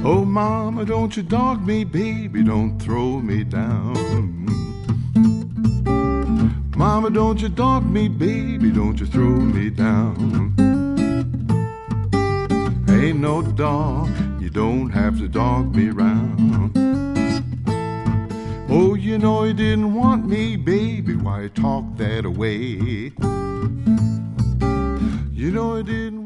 Oh, mama, don't you dog me, baby, don't throw me down. Mama, don't you dog me, baby, don't you throw me down. Ain't no dog, you don't have to dog me round. Oh, you know you didn't want me, baby, why talk that away? You know you didn't